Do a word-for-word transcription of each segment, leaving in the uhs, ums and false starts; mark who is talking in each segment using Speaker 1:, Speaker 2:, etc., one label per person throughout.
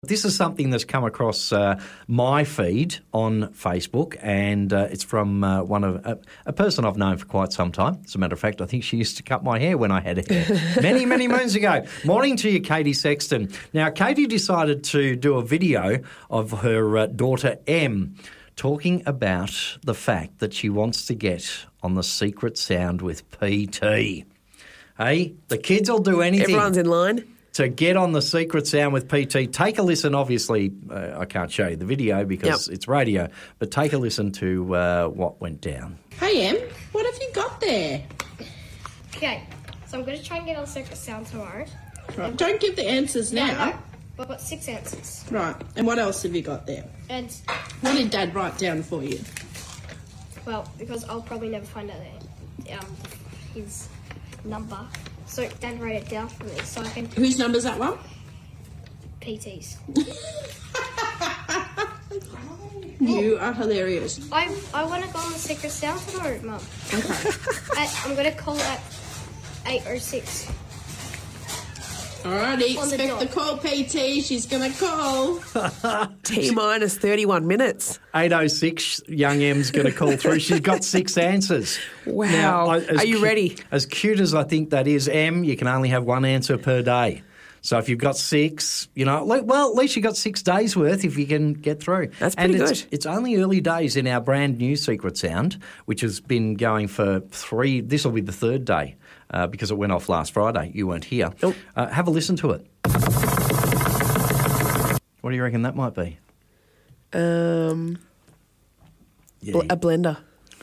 Speaker 1: This is something that's come across uh, my feed on Facebook, and uh, it's from uh, one of uh, a person I've known for quite some time. As a matter of fact, I think she used to cut my hair when I had hair many, many moons ago. Morning to you, Katie Sexton. Now, Katie decided to do a video of her uh, daughter Em talking about the fact that she wants to get on the Secret Sound with P T. Hey, the kids will do anything.
Speaker 2: Everyone's in line.
Speaker 1: To get on the Secret Sound with P T, take a listen. Obviously, uh, I can't show you the video because yep. it's radio, but take a listen to uh, what went down.
Speaker 3: Hey, Em, what have you got there?
Speaker 4: Okay, so I'm going to try and get on Secret Sound tomorrow.
Speaker 3: Right. Don't give the answers now.
Speaker 4: No, no. I've got six answers.
Speaker 3: Right, and what else have you got there?
Speaker 4: And
Speaker 3: what did Dad write down for you?
Speaker 4: Well, because I'll probably never find out um, his number. So Dad wrote it down for me so I can...
Speaker 3: Whose number's that one?
Speaker 4: P T's.
Speaker 3: You are hilarious.
Speaker 4: I I want to go on the Secret Sound tomorrow, Mum.
Speaker 3: Okay.
Speaker 4: I, I'm going to call at eight oh six.
Speaker 3: Alrighty, expect the, the call, P T. She's going to call.
Speaker 2: T minus thirty-one minutes.
Speaker 1: eight oh six, young Em's going to call through. She's got six answers.
Speaker 2: Wow.
Speaker 1: Now, I,
Speaker 2: Are you
Speaker 1: cu-
Speaker 2: ready?
Speaker 1: As cute as I think that is, Em, you can only have one answer per day. So if you've got six, you know, well, at least you've got six days worth if you can get through.
Speaker 2: That's pretty
Speaker 1: and it's,
Speaker 2: good.
Speaker 1: It's only early days in our brand new Secret Sound, which has been going for three, this will be the third day uh, because it went off last Friday. You weren't here.
Speaker 2: Nope.
Speaker 1: Uh, have a listen to it. What do you reckon that might be?
Speaker 2: Um,
Speaker 1: Yeah.
Speaker 2: bl- a blender.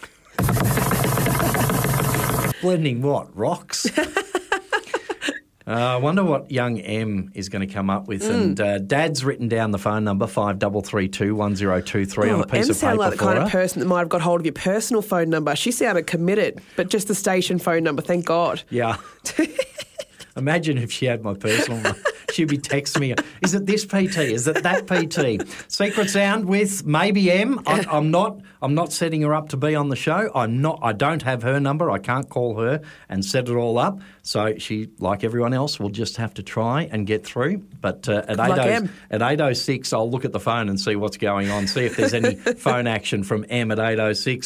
Speaker 1: Blending what? Rocks? uh, I wonder what young Em is going to come up with. Mm. And uh, Dad's written down the phone number, five three three two, one zero two three,
Speaker 2: Oh,
Speaker 1: on a piece
Speaker 2: Em
Speaker 1: of paper
Speaker 2: sounded like the
Speaker 1: for
Speaker 2: kind
Speaker 1: her.
Speaker 2: of person that might have got hold of your personal phone number. She sounded committed, but just the station phone number, thank God.
Speaker 1: Yeah. Imagine if she had my personal number. She'd be texting me, is it this P T? Is it that P T? Secret Sound with maybe Em. I, I'm not I'm not setting her up to be on the show. I'm not. I don't have her number. I can't call her and set it all up. So she, like everyone else, will just have to try and get through. But uh, at, at eight oh six, I'll look at the phone and see what's going on, see if there's any phone action from Em at eight oh six.